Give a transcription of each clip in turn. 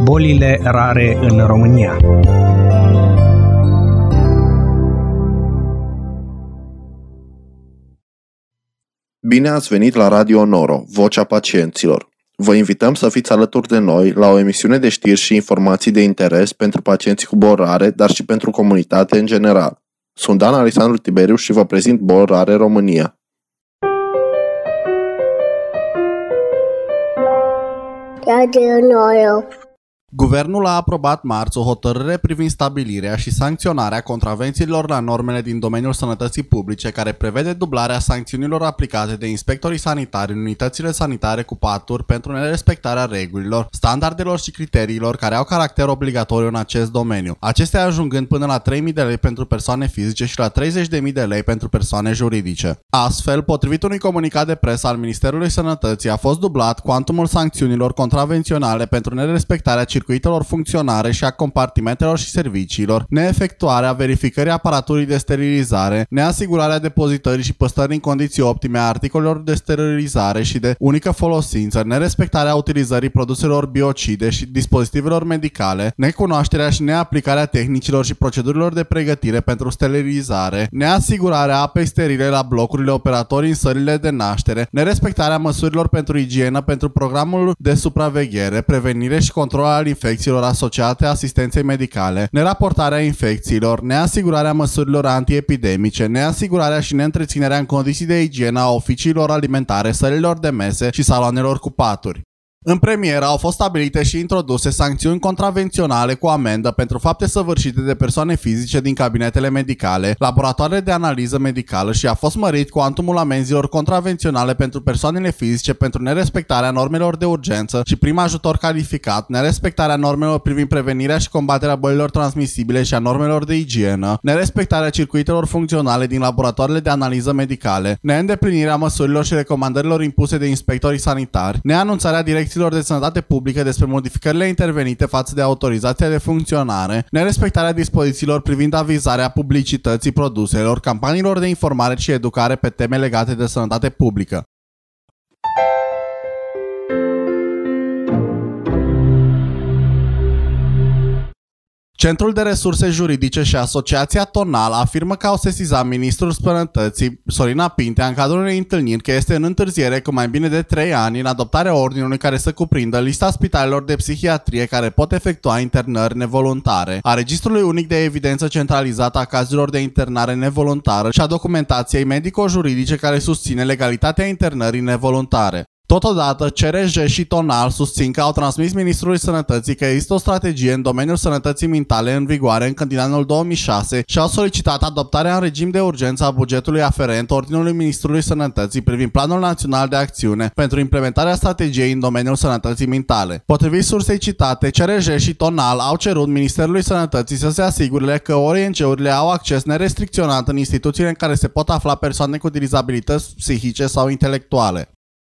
Bolile rare în România. Bine ați venit la Radio Noro, Vocea Pacienților. Vă invităm să fiți alături de noi la o emisiune de știri și informații de interes pentru pacienții cu boli rare, dar și pentru comunitate în general. Sunt Dan Alexandru Tiberiu și vă prezint Boli Rare România. Radio Noro. Guvernul a aprobat marți o hotărâre privind stabilirea și sancționarea contravențiilor la normele din domeniul sănătății publice, care prevede dublarea sancțiunilor aplicate de inspectorii sanitari în unitățile sanitare cu paturi pentru nerespectarea regulilor, standardelor și criteriilor care au caracter obligatoriu în acest domeniu, acestea ajungând până la 3.000 de lei pentru persoane fizice și la 30.000 de lei pentru persoane juridice. Astfel, potrivit unui comunicat de presă al Ministerului Sănătății, a fost dublat cuantumul sancțiunilor contravenționale pentru nerespectarea circuitelor funcționare și a compartimentelor și serviciilor, neefectuarea verificării aparaturii de sterilizare, neasigurarea depozitării și păstrării în condiții optime a articolelor de sterilizare și de unică folosință, nerespectarea utilizării produselor biocide și dispozitivelor medicale, necunoașterea și neaplicarea tehnicilor și procedurilor de pregătire pentru sterilizare, neasigurarea apei sterile la blocurile operatorii în sălile de naștere, nerespectarea măsurilor pentru igienă pentru programul de supraveghere, prevenire și control al infecțiilor asociate asistenței medicale, neraportarea infecțiilor, neasigurarea măsurilor antiepidemice, neasigurarea și neîntreținerea în condiții de igienă a oficiilor alimentare, sălilor de mese și saloanelor cu paturi. În premieră au fost stabilite și introduse sancțiuni contravenționale cu amendă pentru fapte săvârșite de persoane fizice din cabinetele medicale, laboratoarele de analiză medicală și a fost mărit cuantumul amenzilor contravenționale pentru persoanele fizice pentru nerespectarea normelor de urgență și prim ajutor calificat, nerespectarea normelor privind prevenirea și combaterea bolilor transmisibile și a normelor de igienă, nerespectarea circuitelor funcționale din laboratoarele de analiză medicale, neîndeplinirea măsurilor și recomandărilor impuse de inspectorii sanitari, neanunțarea direcțiilor de sănătate publică despre modificările intervenite față de autorizația de funcționare, nerespectarea dispozițiilor privind avizarea publicității produselor, campaniilor de informare și educare pe teme legate de sănătate publică. Centrul de Resurse Juridice și Asociația Tonal afirmă că au sesizat ministrul Sănătății, Sorina Pintea, în cadrul unei întâlniri că este în întârziere cu mai bine de 3 ani în adoptarea ordinului care să cuprindă lista spitalelor de psihiatrie care pot efectua internări nevoluntare, a registrului unic de evidență centralizată a cazurilor de internare nevoluntară și a documentației medico-juridice care susține legalitatea internării nevoluntare. Totodată, CRJ și Tonal susțin că au transmis Ministrului Sănătății că există o strategie în domeniul sănătății mentale în vigoare încă din anul 2006 și au solicitat adoptarea în regim de urgență a bugetului aferent ordinului Ministrului Sănătății privind Planul Național de Acțiune pentru implementarea strategiei în domeniul sănătății mentale. Potrivit sursei citate, CRJ și Tonal au cerut Ministerului Sănătății să se asigure că ONG-urile au acces nerestricționat în instituțiile în care se pot afla persoane cu dizabilități psihice sau intelectuale.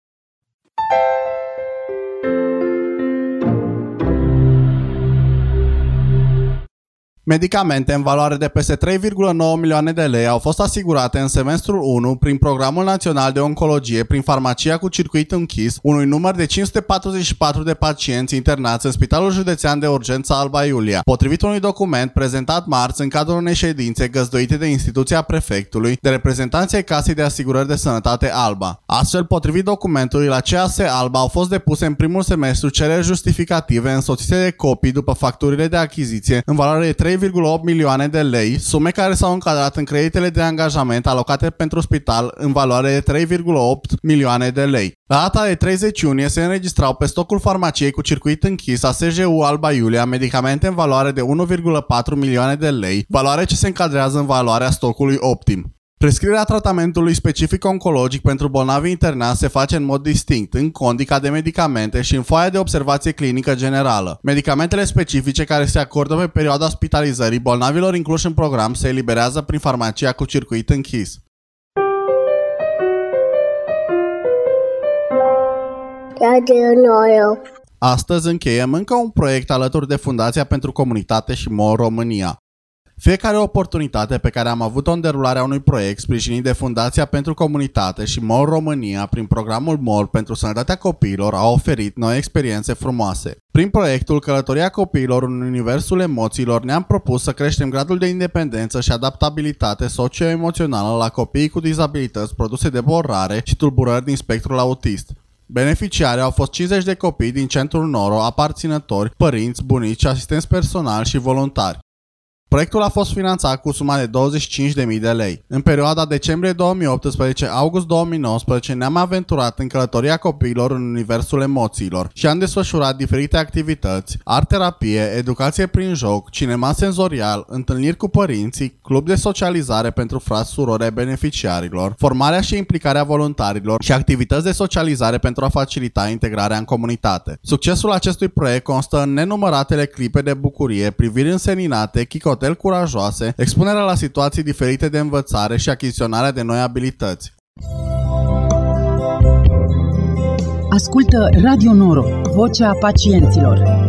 Medicamente în valoare de peste 3,9 milioane de lei au fost asigurate în semestrul 1 prin Programul Național de Oncologie prin farmacia cu circuit închis unui număr de 544 de pacienți internați în Spitalul Județean de Urgență Alba Iulia, potrivit unui document prezentat marți în cadrul unei ședințe găzduite de instituția prefectului de reprezentanții ai Casei de Asigurări de Sănătate Alba. Astfel, potrivit documentului, la CAS Alba au fost depuse în primul semestru cereri justificative însoțite de copii după facturile de achiziție în valoare de 3,8 milioane de lei, sume care s-au încadrat în creditele de angajament alocate pentru spital în valoare de 3,8 milioane de lei. La data de 30 iunie se înregistrau pe stocul farmaciei cu circuit închis a SJU Alba Iulia medicamente în valoare de 1,4 milioane de lei, valoare ce se încadrează în valoarea stocului optim. Prescrierea tratamentului specific oncologic pentru bolnavi internați se face în mod distinct, în condica de medicamente și în foaia de observație clinică generală. Medicamentele specifice care se acordă pe perioada spitalizării bolnavilor incluși în program se eliberează prin farmacia cu circuit închis. Astăzi încheiem încă un proiect alături de Fundația pentru Comunitate și MOL România. Fiecare oportunitate pe care am avut-o în derularea unui proiect sprijinit de Fundația pentru Comunitate și MOL România prin programul MOL pentru sănătatea copiilor a oferit noi experiențe frumoase. Prin proiectul Călătoria copiilor în universul emoțiilor ne-am propus să creștem gradul de independență și adaptabilitate socio-emoțională la copiii cu dizabilități produse de borare și tulburări din spectrul autist. Beneficiari au fost 50 de copii din centrul Noro, aparținători, părinți, bunici, asistenți personali și voluntari. Proiectul a fost finanțat cu suma de 25.000 de lei. În perioada decembrie 2018-august 2019 ne-am aventurat în călătoria copiilor în universul emoțiilor și am desfășurat diferite activități, art-terapie, educație prin joc, cinema senzorial, întâlniri cu părinții, club de socializare pentru frați surori ai beneficiarilor, formarea și implicarea voluntarilor și activități de socializare pentru a facilita integrarea în comunitate. Succesul acestui proiect constă în nenumăratele clipe de bucurie, priviri înseninate, chicoteli curajoase, expunerea la situații diferite de învățare și achiziționarea de noi abilități. Ascultă Radio Noro, vocea pacienților.